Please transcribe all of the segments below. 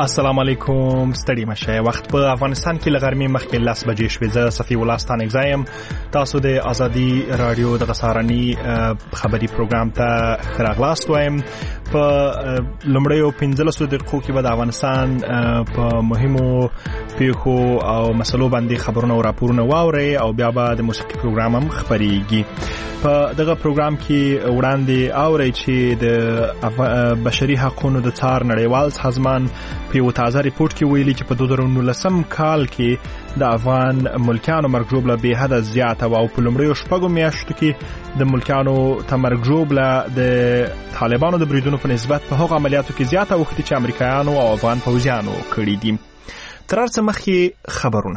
السلام علیکم. ستړي مشه. وخت په افغانستان کې لغرمې مخکې 10 بجې شوې. زه صفي الله ستانک زایم. تاسو د ازادي رادیو د غسارني خبري پروګرام ته راغلاست وایم. په لمړیو 15 دقیقو کې به د افغانستان په مهمو پیښو او مسلو باندې خبرونه او راپورونه واوري او بیا به د موسیقي پروګرام هم خبريږي. په دغه پروګرام کې وړاندې اوري چې د بشري حقوقو د څار نړیوال سازمان په یو تازه ریپورت کې ویلي چې په 2019 کال کې د افغان ملکیانو مرګ ژوبله به حد زیاته او په لومړیو شپږو میاشتو کې د ملکیانو مرګ ژوبله د طالبانو د بریدونو په نسبت په هغه عملیاتو کې زیاته وخت چې امریکایانو او افغان پوځیانو کړی دي. تر څو مخکې خبرونه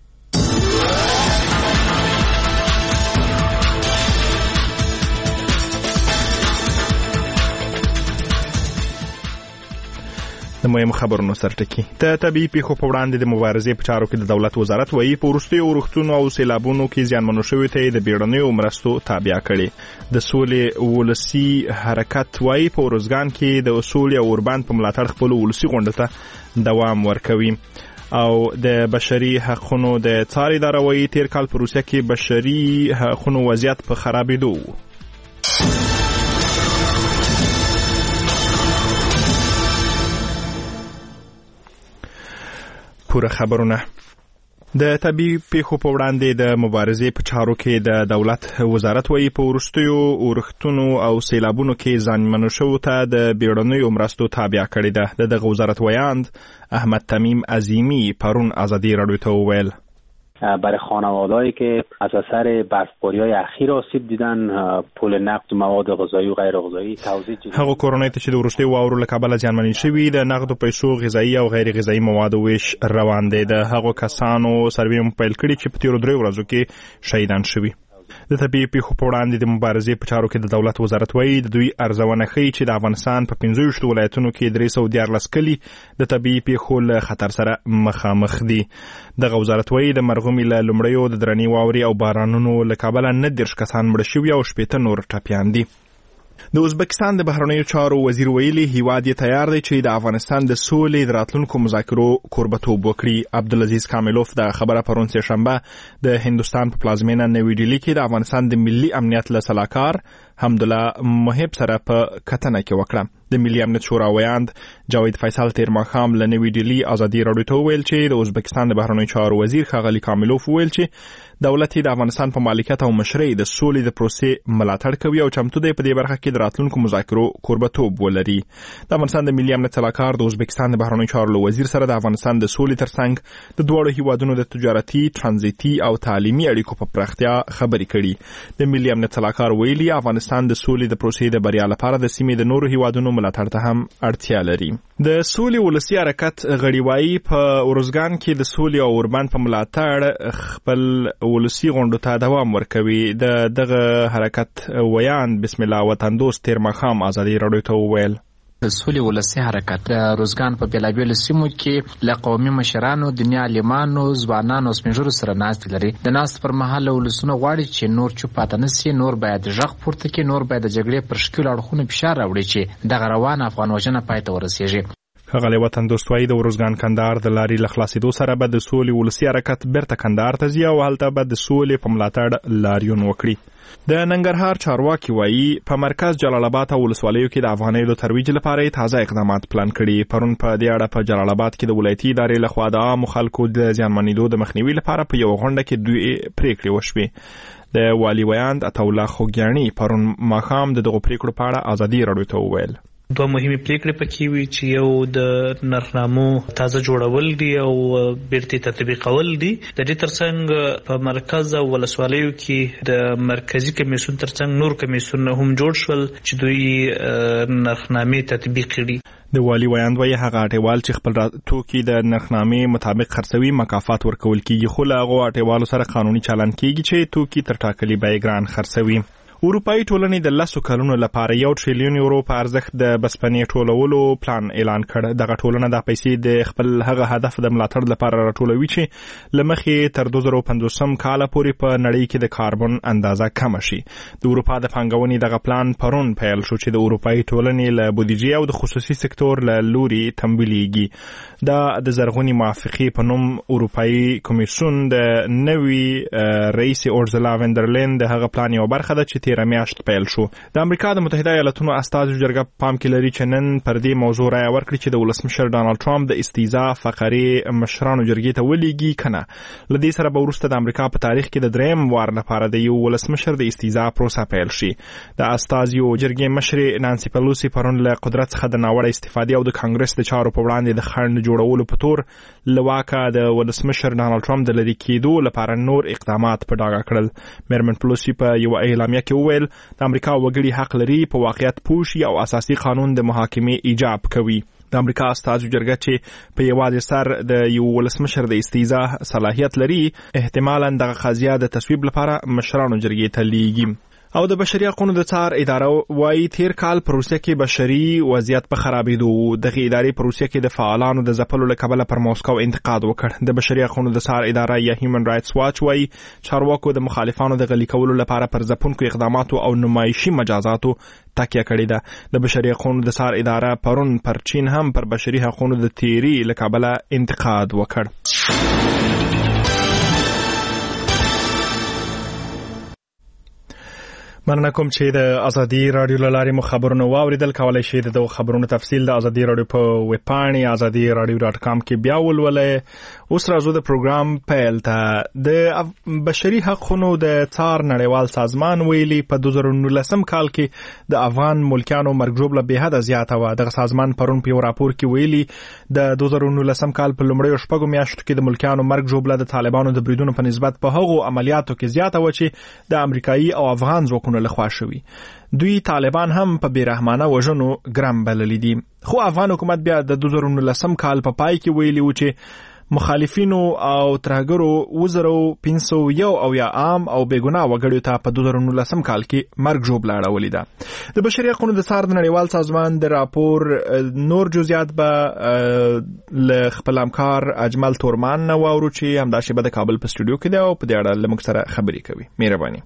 د مهم خبرونو سرټکی ته طبي پیښو په وړاندې د مبارزې په چارو کې د دولت وزارت وایي په وروستیو ورښتونو او سیلابونو کې زیانمنو شوي ته د بیړنیو مرستو تابع کړي. د سولې ولسی حرکت وایي په ورزګان کې د اصول او اوربند په ملاتړ خپل ولسی غونډه ته دوام ورکوي. او د بشري حقوقو د څار اداره وایي تیر کال په روسیه کې بشري حقوقو وضعیت په خرابېدو. پوره خبرونه. د طبي پیښو په وړاندې د مبارزې په چارو کې د دولت وزارت وایي په وروستیو ورښتونو او سیلابونو کې زیانمنو شوو ته د بیړنیو مرستو تابع کړې ده. د دغه وزارت ویاند احمد تمیم عظیمی پرون ازادی رادیو ته وویل برای خانوادهایی که از اثر برفباری‌های اخیر آسیب دیدن پول نقد و مواد غذایی و غیر غذایی توزیع هغه کورونای ته چې د وروستي واورو له کبله زیانمنې شوي د نقد پیسو غذایی او غیر غذایی موادو ویش روان دی. د هغو کسانو سروې هم پیل کړي چې په تیرو 3 ورځو کې شهیدان شوي. د طبي پیښو په وړاندې د مبارزې په چارو کې د دولت وزارت وایي د دوی ارزونه ښیي چې د افغانستان په 15 ولایتونو کې 314 کلي د طبي پیښو له خطر سره مخامخ دي. دغه وزارت وایي د مرغومي له لومړیو د درنې واورې او بارانونو له کبله 19 کسان مړه شوي او 80 نور ټپیان دي. د ازبکستان د بهرنیو چارو وزیر ویلي هیواد یې تیار دی چې د افغانستان د سولې د راتلونکو مذاکرو کوربتوب وکړي. عبدالعزیز کاملوف د خبره پرون سه شنبه د هندوستان په پلازمینه نوی ډیلی کې د افغانستان د ملي امنیت له سلاکار حمدالله محب سره په کتنه کې وکړه. د ملي امنیت شورا ویاند جاوید فیصل تیر ماښام له نوی ډیلی ازادي رادیو ته ویل چې د ازبکستان د بهرنیو چارو وزیر ښاغلي کاملوف ویل چې دولت د افغانستان په مالکیت او مشرۍ د سولې د پروسې ملاتړ کوي او چمتو دی په دې برخه کې د راتلونکو مذاکرو کوربتوب ولري. د افغانستان د ملي امنیت سلاکار د ازبکستان د بهرنیو چارو وزیر سره د افغانستان د سولې ترڅنګ د دوه هیوادونو د تجارتي، ترانزیتي او تعلیمي اړیکو په پراختیا خبرې کړي. د ملي امنیت سلاکار ویلي افغانستان د سولې د پروسې د بریا لپاره د سیمې د نورو هیوادونو ملاتړ ته هم اړتیا لري. د سولې ولسی حرکت غړیوالي په ورزګان کې د سولې او اوربند په ملاتړ خپل ولسی غونډو ته دوام ورکوي. دغه حرکت ویاند بسم الله وطن دوست تیر ماښام ازادي رادیو ته وویل د سولې ولسی حرکت د روزګان په بیلابیلو سیمو کې له قومي مشرانو، دیني عالمانو، ځوانانو او سپین ږیرو سره ناستې لري. د ناستې پر مهال ولسونه غواړي چې نور چوپ پاتې نه سي، نور باید غږ پورته کړي، نور باید د جګړې پر ښکیلو اړخونو فشار راوړي چې دغه روانه افغان وژنه پای ته ورسیږي. ښاغلی وطن دوست وایي د ورزګان کندهار د لارې له خلاصېدو سره به د سولې ولسي حرکت بیرته کندهار ته ځي او هلته به د سولې په ملاتړ لاریون وکړي. د ننګرهار چارواکي وایي په مرکز جلال آباد او ولسوالیو کې د افغانیو د ترویج لپاره تازه اقدامات پلان کړي. پرون په دې اړه په جلال آباد کې د ولایتي ادارې لخوا د عامو خلکو د زیانمنېدو د مخنیوي لپاره په یو غونډه کې دوی پریکړې وشوې. د والي ویاند عطاالله خوږیاڼي پرون ماښام دغه پریکړو په اړه ازادي رادیو ته وویل دوه مهمه پریکړې پکې وي چې یو د نرخنامو تازه جوړول دي او بیرته تطبیقول دي. د دې ترڅنګ په مرکز او ولسوالیو کې د مرکزی کمیسیون ترڅنګ نور کمیسیون هم جوړ شول چې دوی نرخنامې تطبیق کړي. د والي ویاند وایي هغه اټیوال چې خپل توکي د نرخنامې مطابق خرڅوي مکافات ورکول کیږي، خو له هغو اټیوالو سره قانوني چلند کیږي چې توکي تر ټاکلي بیې ګران خرڅوي. اروپאי ټولنې د 10 کلونو لپاره 1 ټریلیون یورو په ارزښت د بسپنې ټولولو پلان اعلان کړ. دغه ټولنه د پیسې د خپل هغه هدف د ملاتړ لپاره راټولوي چې لمخې تر 2050 کال پورې په نړۍ کې د کاربن اندازه کم شي. د اروپا د پانګونې دغه پلان پرون پیل شو چې د اروپאי ټولنې له بودیجې او د خصوصي سکتور له لوري تمویلېږي. دا د زرغونی موافقې په نوم اروپאי کمیسیون د نوي رئیس اورزلا وندرلین د هغه پلان یو برخه ده چې تیر میاشت پیل شو. د امریکا د متحده ایالاتونو استازو جرګه پام کې لري چې نن پر دې موضوع رایه ورکړي چې د ولسمشر ډانلډ ټرمپ د استیزا فقرې مشرانو جرګې ته ولېږي کنه. لدې سره به وروسته د امریکا په تاریخ کې د دریم وار لپاره د یو ولسمشر د استیزا پروسه پیل شي. د استازو جرګې مشر نانسي پیلوسی پرون له قدرت څخه د ناوړه استفادې او د کانګرس د چارو په وړاندې د خنډ جوړولو په تور لواکه د ولسمشر ډانلډ ټرمپ د لرې کېدو لپاره نور اقدامات په ډاګه کړل. میرمن پیلوسی په یو اعلامیه کې وویل د امریکا وګړي حق لري په واقعیت پوه شي او اساسي قانون د محاکمې ایجاب کوي. د امریکا استازو جرګه چې په یوازې سر د یو ولسمشر د استیزا صلاحیت لري احتمالاً دغه قضیه د تصویب لپاره مشرانو جرګې ته لیږي. او د بشري حقوقو د څار اداره وايي تیر کال په روسیه کې بشري وضعیت په خرابېدو. دغه ادارې په روسیه کې د فعالانو د ځپلو له کبله پر موسکو انتقاد وکړ. د بشري حقوقو د څار اداره یا هیومن رائټس واچ وايي چارواکو د مخالفانو د غلي کولو لپاره پر ځپونکو اقداماتو او نمایشي مجازاتو تکیه کړې ده. د بشري حقوقو د څار اداره پرون پر چین هم پر بشري حقوقو د تیری له کبله انتقاد وکړ. مننه کوم چې د ازادي رادیو لارې مو خبرونه واوریدل. کولای شئ د خبرونو تفصیل د ازادي رادیو په ویب پاڼې azadiradio.com کې بیا ولولئ. اوس راځو د پروګرام پیل ته. د بشري حقوقو د څار نړیوال سازمان ویلي په 2019 کال کې د افغان ملکیانو مرګ ژوبله به حد زیاته و. دغه سازمان پرون په یو راپور کې ویلي د 2019 کال په لومړیو شپږو میاشتو کې د ملکیانو مرګ ژوبله د طالبانو د بریدونو په نسبت په هغو عملیاتو کې زیاته و چې د امریکایي او افغان ځواکونو لخوا شوی. دوی طالبان هم په بیرحمانه وژنو ګرم بللی دي. خو افغان حکومت بیا د 2019 کال په پای کې ویلي و چې مخالفینو او ترهګرو 1501 او یا عام او بیګناه وګړو ته په 2019 کال کې مرګ ژوبله اړولې ده. د بشري حقوقو د څار د نړیوال سازمان د راپور نور جزئیات به ل خپل همکار اجمل تورمان نو ورو چې همدا شی به د کابل په استودیو کې دی او په دې اړه لمک سره خبرې کوي. مهرباني.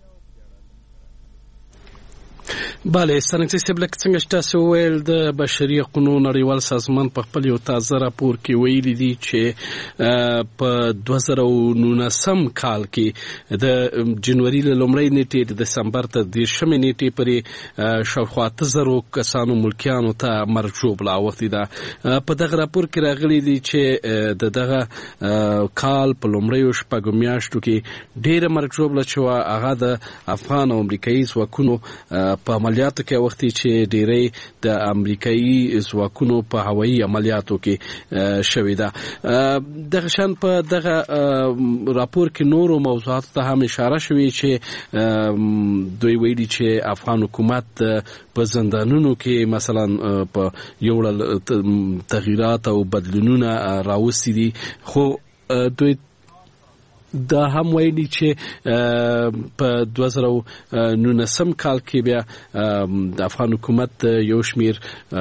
بله ستنکسي سبلک څنګه تاسو ویل د بشري حقوقو نړیوال سازمان په خپل یو تازه راپور کې ویلي دي چې په 2019 کال کې د جنوري له لومړۍ نیټې د دسمبر تر 10 نیټې پورې شاوخوا 1000 کسانو ملکیانو ته مرګ ژوبله اوښتې ده. په دغه راپور کې راغلي دي چې دغه کال په لومړیو شپږو میاشتو کې ډېره مرګ ژوبله چې هغه د افغان او امریکایي ځواکونو په عملیاتو کې وختي چې ډېری د امریکایي ځواکونو په هوایي عملیاتو کې شوې ده. دغه شان په دغه راپور کې نورو موضوعاتو ته هم اشاره شوې چې دوی ویلي چې افغان حکومت په زندانونو کې مثلا په یو تغییرات او بدلونونه راوستي دي. خو دوی دا هم ویلي چې په 2019 کال کې بیا د افغان حکومت یو شمیر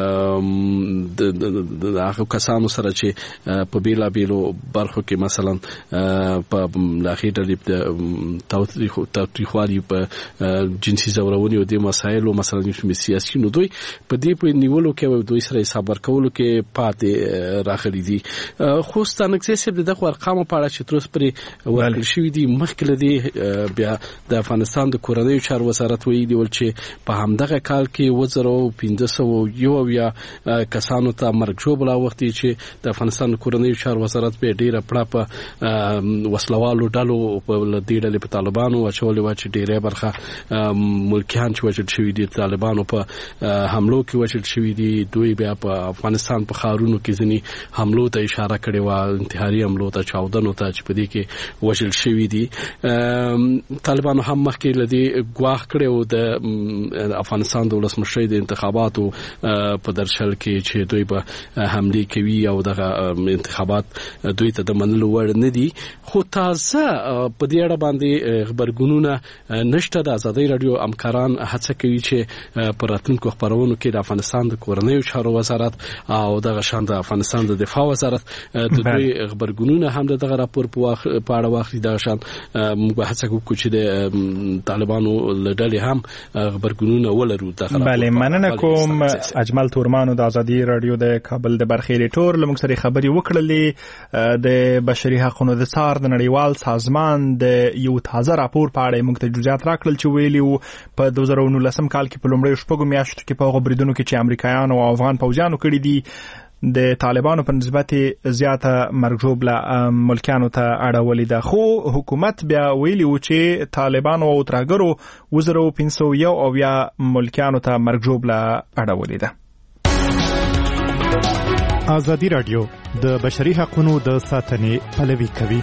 د هغه کسانو سره چې په بیلابیلو برخو کې مثلا په لاخي ډلې تاوتریخوالي په جنسي ځورونې او د مسایلو مثلا سیاسي نو دوی په دې په نیولو کې دوی سره حساب ورکولو کې پاتې راغلي دي. خو ستانکسي سب دغه ارقام په اړه چې تر اوسه پرې ورکړل شوی دي. مخکې لدی بیا د افغانستان د کورنیو چارو وزارت ویلي ول چې په همدغه کال کې 1501 کسانو ته مرګ ژوبله اوښتې چې د افغانستان د کورنیو چارو وزارت به ډیره پړه په وسلوالو ډلو په دې ډلې په طالبانو اچولې وه چې ډیره برخه ملکیان چې وژل شوي دي طالبانو په حملو کې وژل شوي دي. دوی بیا په افغانستان په ښارونو کې ځینې حملو ته اشاره کړې وه، انتحاري حملو ته، چاودنو ته چې په دې کې وژل شوي دي. طالبانو هم مخکې لدی ګواښ کړو د افغانستان د ولسمشر د انتخاباتو په درشل کې چې دوی به حمله کوي او دغه انتخابات دوی ته د منلو وړ نه دي. خو تازه په دې اړه باندې خبرګونونه نشته. د ازادي رادیو همکاران هڅه کوي چې په راتلونکو خبرونو کې د افغانستان د کورنیو چارو وزارت او دغه شان د افغانستان د دفاع وزارت د دوی خبرګونونه هم دغه راپور په اړه واخلي. دغه شان موږ هڅه کوو چې د طالبانو لړلې هم خبرګونونه ولرو. بله، مننه کوم. اجمل تورمانو د ازادي رادیو د کابل د برخې ریټور لمږ سره خبري وکړلې. د بشري حقوقو د څار د نړیوال سازمان د یو تازه راپور په اړه موږ ته جزئیات راکړل چې ویلي وو په 2019 کال کې په لومړیو شپږو میاشتو کې په هغو بریدونو کې چې امریکایانو او افغان پوځیانو کړي دي د طالبانو په نسبت زیاته مرګ ژوبله ملکیانو ته اړولې ده. خو حکومت بیا ویلي و چې طالبانو او ترهګرو 1501 ملکیانو ته مرګ ژوبله اړولې ده. ازادي رادیو د بشري حقوقو د ساتنې پلوي کوي.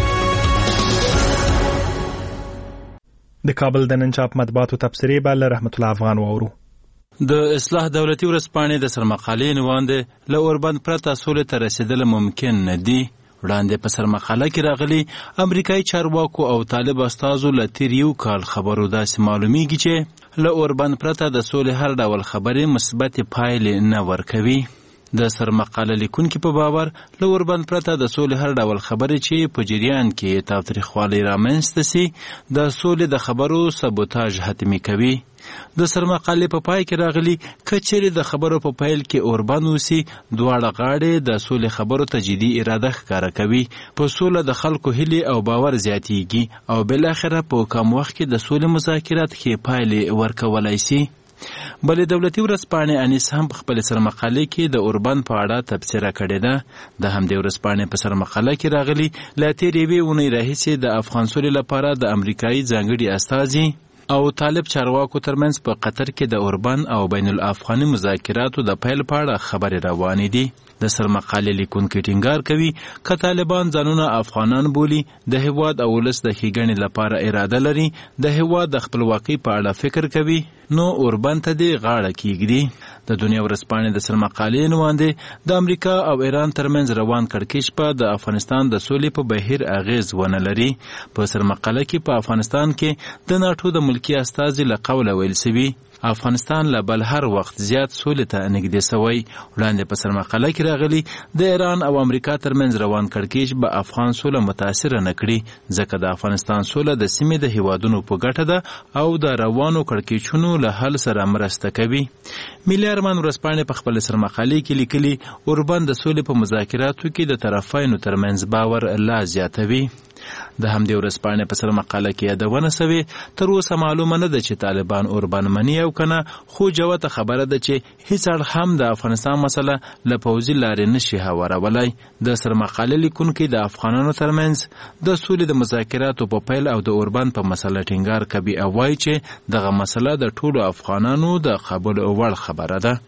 د کابل د نن چاپ مطبوعاتو تبصرې به له رحمت الله افغان وورو. د اصلاح دولتي ورځپاڼې د سرمقالې عنوان دی له اوربند پرته سولې ته رسیدل ممکن نه دي. وړاندې په سرمقاله کې راغلي امریکایي چارواکو او طالب استازو له تیر یو کال خبرو داسې معلومیږي چې له اوربند پرته د سولې هر ډول خبرې مثبت پایلې نه ورکوي. د سرمقاله لیکونکي په باور له اوربند پرته د سولې هر ډول خبرې چې په جریان کې تاوتریخوالی رامنځته سي د سولې د خبرو سبوتاژ حتمي کوي. د سرمقالې په پای کې راغلي کچېرې د خبرو په پیل کې اوربند وسی دواړه غاړې د سولې خبرو ته جدي اراده ښکاره کوي. په سوله د خلکو هیلې او باور زیاتیږي او بالاخره په کم وخت کې د سولې مذاکرات ښې پایلې ورکولای شي. بلې دولتي ورځپاڼې انیس هم په خپل سرمقالې کې د اوربند په اړه تبصره کړې ده. د همدې ورځپاڼې په سرمقاله کې راغلي له تېرې یوې اونۍ راهیسې د افغان سولې لپاره د امریکایي ځانګړي استازي او طالب چارواکو ترمنځ په قطر کې د اوربند او بین الافغاني مذاکراتو د پیل په اړه خبرې روانې دي. د سرمقالې لیکونکي ټینګار کوي که طالبان ځانونه افغانان بولي د هیواد او ولس د ښېګڼې لپاره اراده لري د هیواد د خپلواکۍ په اړه فکر کوي نو اوربند ته دې غاړه کیږدي. د دنیا ورځپاڼې د سرمقالې عنوان دی د امریکا او ایران ترمنځ روان کړکېچ په د افغانستان د سولې په بهیر اغیز ونه لري. په سرمقاله کې په افغانستان کې د ناټو د ملکي استازي له قوله ویل شوي افغانستان له بل هر وخت زیات سولې ته نږدې سوی. وړاندې په سرمقاله کې راغلي د ایران او امریکا ترمنځ روان کړکېچ به افغان سوله متاثره نه کړي ځکه د افغانستان سوله د سیمې د هیوادونو په ګټه ده او د روانو کړکېچونو له حل سره مرسته کوي. ملي ارمان ورځپاڼې په خپل سرمقالې کې لیکلي اوربند د سولې په مذاکراتو کې د طرفینو ترمنځ باور لا زیاتوي. د همدې ورځپاڼې په سرمقاله کې یادونه شوې تر اوسه معلومه نه ده چې طالبان اوربند مني او کنه، خو جوته خبره ده چې هیڅ اړخ هم د افغانستان مسله له پوځي لارې نشي هوارولی. د سرمقالې لیکونکي د افغانانو ترمنځ د سولې د مذاکراتو په پیل او د اوربند په مسله ټینګار کوي او وایي چې دغه مسله د ټولو افغانانو د قبول وړ خبره ده.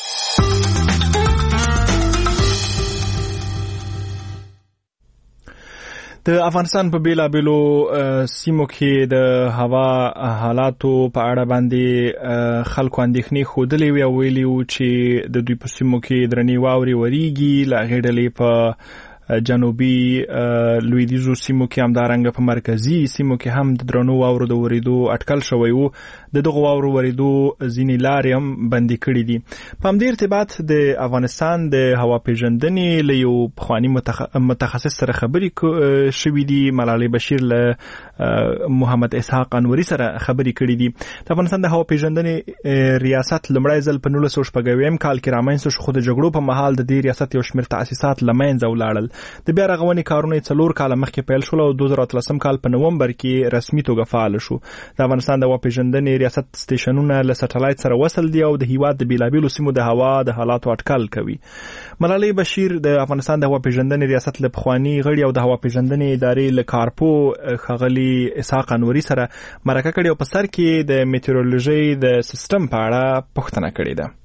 د افغانستان په بیلابیلو سیمو کې د هوا حالاتو په اړه باندې خلکو اندېښنې ښودلې وي او ویلي وو چې د دوی په سیمو کې درنې واورې وریږي. له هغې ډلې په جنوبي لویدیځو سیمو کې همدارنګه په مرکزي سیمو کې هم د درنو واورو د ورېدو اټکل شوی وو. د دغو واورو ورېدو ځینې لارې هم بندي کړي دي. په همدې ارتباط د افغانستان د هوا پیژندنې له یو پخواني متخصص سره خبرې شوي دي. ملالۍ بشیر له محمد اسحاق انوري سره خبرې کړي دي. د افغانستان د هوا پیژندنې ریاست لومړی ځل په 1960 کال کې رامنځته شو، خو د جګړو په مهال د دې ریاست یو شمېر تاسیسات له منځه ولاړل. د بیا رغونې کارونه 4 کاله مخکې پیل شول او 2013 کال په نومبر کې رسمي توګه فعال شو. د افغانستان د هوا پیژندنې ریاست سټیشنونه له سټلایټ سره وصل دي او د هیواد د بیلابیلو سیمو د هوا د حالاتو اټکل کوي. ملالۍ بشیر د افغانستان د هوا پیژندنې ریاست له پخواني غړي او د هوا پیژندنې ادارې له کارپو ښاغلي اسحاق انوري سره مرکه کړې او په سر کې د میټیورولوژي د سیستم په اړه پوښتنه کړې ده.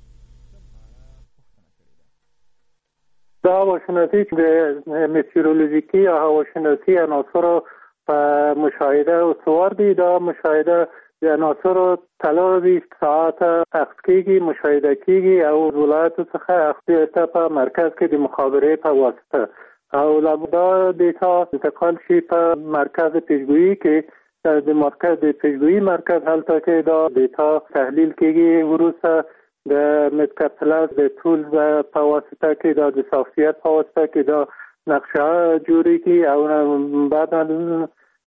دا هواشناسی د میټیورولوژیکي او هواشناسی عناصرو مشاهده استوار دی. دا مشاهده د عناصرو طلا 20 ساعت اخذ کیږي، مشاهده کیږي او ولایت څخه اخذ ته په مرکز کې د مخابره په واسطه او دا دیتا انتقال شي په مرکز پیشگویی کې د مرکز د پیشگویی مرکز هلته کې دا دیتا تحلیل کیږي. وروسته د متکپلس د طول په واسطه کې د صافیت په واسطه کې دا نقشه جوړیږي او بعد